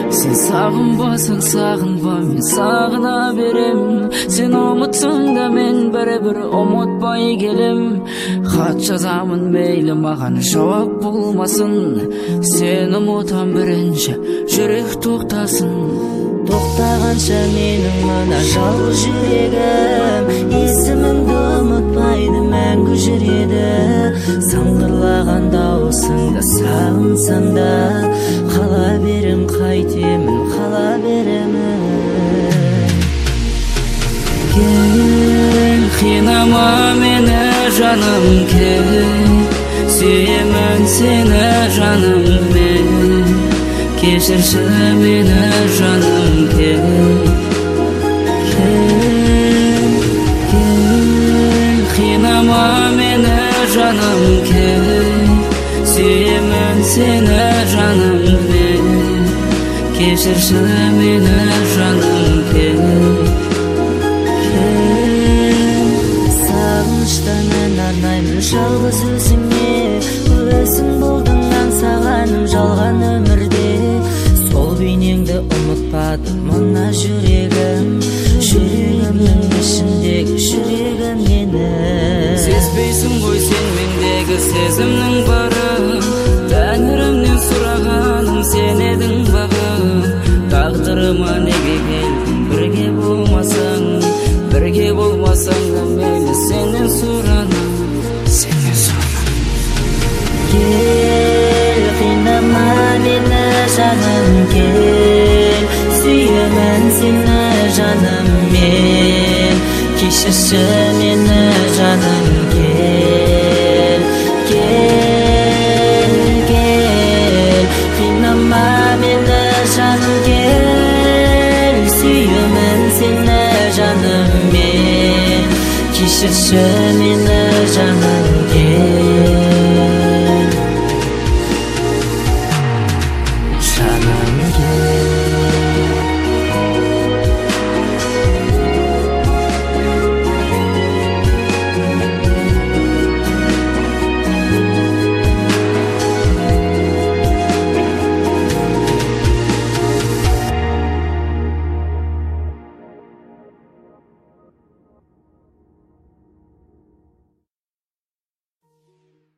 Sen sağınbasan sağınba, men sağına berem. Sen umutsunda men bir umutpay gelem. Hat yazamın meyli magan jogap bulmasın. Sen umutan birinci jürek toktasın. Toktağança mening mana жалғыз жүрегім, есіміңді ұмытпайды мәңгі жүреді. Саңғырлаған дауысыңды сағынсам да, қала берем қайтемін, қала беремін. Gel, қинама мені жаным, кел, сүйемін сені жаным мен. Кешірші мені жаным, кел, кел, кел. Қинама мені жаным, кел, сүйемін сені жаным мен. Кешірші мені жаным, кел, кел. Сағыныштан ән арнаймын жалғыз өзіңе. Өзің болдың аңсағаным жалған өмірде. Сол бейнеңді ұмытпадым мына жүрегім. Жүрегімнің ішіндегі жүрегім мені. Сезбейсің ғой сен мендегі сезімнің барын. Тәңірімнен сұрағаным сен едің бағым. Тағдырыма неге келдің бірге болмасаң, бірге болмасаң да мейлі сенен сұранам, сенен сұранам. Gel, қинама мені жаным, кел, сүйемін сені жаным мен. Кешірші мені жаным, кел, кел, кел. Қинама мені жаным, кел, сүйемін сені жаным мен. Кешірші мені жаным.